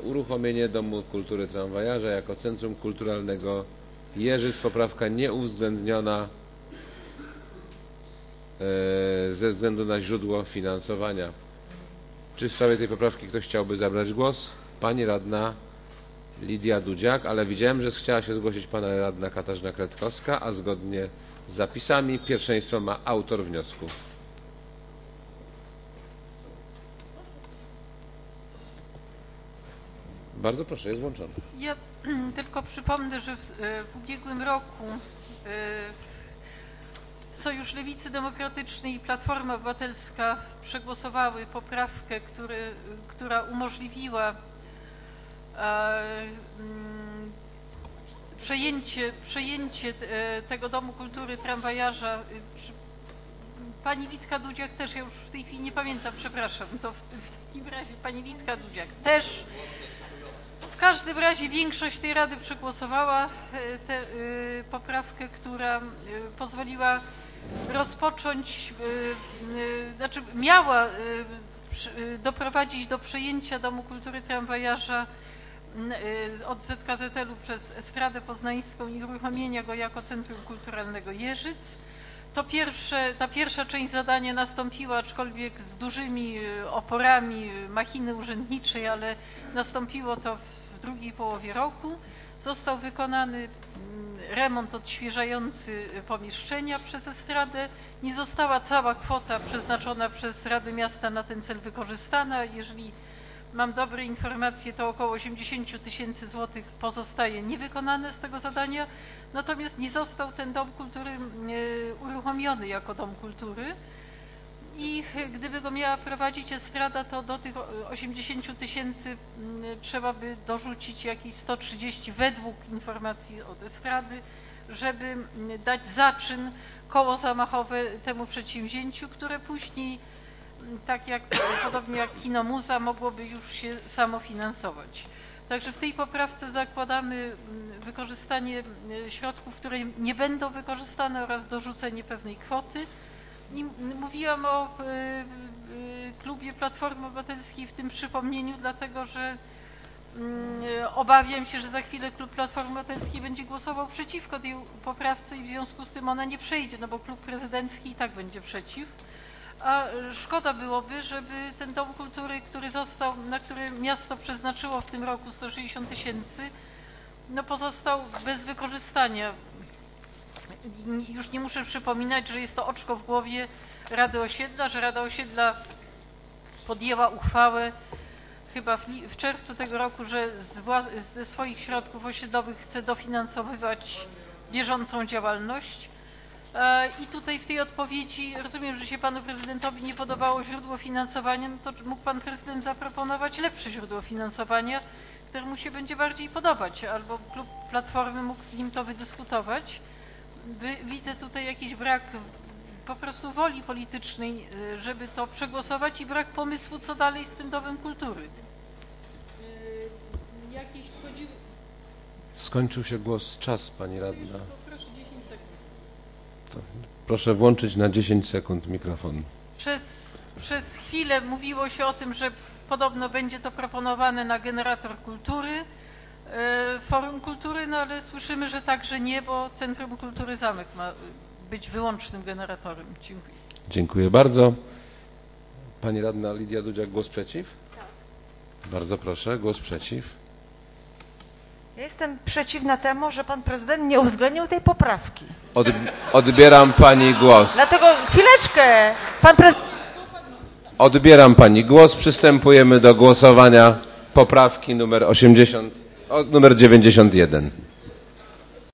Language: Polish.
uruchomienie Domu Kultury Tramwajarza jako Centrum Kulturalnego Jeżyc. Poprawka nieuwzględniona ze względu na źródło finansowania. Czy w sprawie tej poprawki ktoś chciałby zabrać głos? Pani radna Lidia Dudziak, ale widziałem, że chciała się zgłosić pana radna Katarzyna Kretkowska, a zgodnie z zapisami pierwszeństwo ma autor wniosku. Bardzo proszę, jest włączony. Ja tylko przypomnę, że w ubiegłym roku Sojusz Lewicy Demokratycznej i Platforma Obywatelska przegłosowały poprawkę, która umożliwiła przejęcie tego Domu Kultury Tramwajarza. Pani Litka Dudziak też, ja już w tej chwili nie pamiętam, przepraszam, to w takim razie pani Litka Dudziak też. W każdym razie większość tej Rady przegłosowała tę poprawkę, która pozwoliła rozpocząć, znaczy miała doprowadzić do przejęcia Domu Kultury Tramwajarza od ZKZL-u przez Estradę Poznańską i uruchomienia go jako Centrum Kulturalnego Jeżyc. Ta pierwsza część zadania nastąpiła, aczkolwiek z dużymi oporami machiny urzędniczej, ale nastąpiło to w drugiej połowie roku. Został wykonany remont odświeżający pomieszczenia przez Estradę. Nie została cała kwota przeznaczona przez Radę Miasta na ten cel wykorzystana. Jeżeli mam dobre informacje, to około 80 000 złotych pozostaje niewykonane z tego zadania. Natomiast nie został ten Dom Kultury uruchomiony jako Dom Kultury i gdyby go miała prowadzić Estrada, to do tych 80 000 trzeba by dorzucić jakieś 130 według informacji od Estrady, żeby dać zaczyn, koło zamachowe temu przedsięwzięciu, które później, podobnie jak Kino Muza, mogłoby już się samofinansować. Także w tej poprawce zakładamy wykorzystanie środków, które nie będą wykorzystane, oraz dorzucenie pewnej kwoty. I mówiłam o klubie Platformy Obywatelskiej w tym przypomnieniu, dlatego że obawiam się, że za chwilę klub Platformy Obywatelskiej będzie głosował przeciwko tej poprawce i w związku z tym ona nie przejdzie, no bo klub prezydencki i tak będzie przeciw. A szkoda byłoby, żeby ten Dom Kultury, który został, na który miasto przeznaczyło w tym roku 160 000, no pozostał bez wykorzystania. Już nie muszę przypominać, że jest to oczko w głowie Rady Osiedla, że Rada Osiedla podjęła uchwałę chyba w czerwcu tego roku, że ze swoich środków osiedlowych chce dofinansowywać bieżącą działalność. I tutaj w tej odpowiedzi rozumiem, że się panu prezydentowi nie podobało źródło finansowania, no to mógł pan prezydent zaproponować lepsze źródło finansowania, które mu się będzie bardziej podobać, albo klub Platformy mógł z nim to wydyskutować. Widzę tutaj jakiś brak po prostu woli politycznej, żeby to przegłosować, i brak pomysłu, co dalej z tym Domem Kultury. Skończył się czas, pani radna. Proszę 10 sekund. Proszę włączyć na 10 sekund mikrofon. Przez chwilę mówiło się o tym, że podobno będzie to proponowane na generator kultury, Forum Kultury, no ale słyszymy, że także nie, bo Centrum Kultury Zamek ma być wyłącznym generatorem. Dziękuję. Dziękuję bardzo. Pani radna Lidia Dudziak, głos przeciw? Tak. Bardzo proszę, głos przeciw. Ja jestem przeciwna temu, że pan prezydent nie uwzględnił tej poprawki. Odbieram pani głos. Dlatego chwileczkę, pan prezydent... Odbieram pani głos. Przystępujemy do głosowania poprawki numer 91.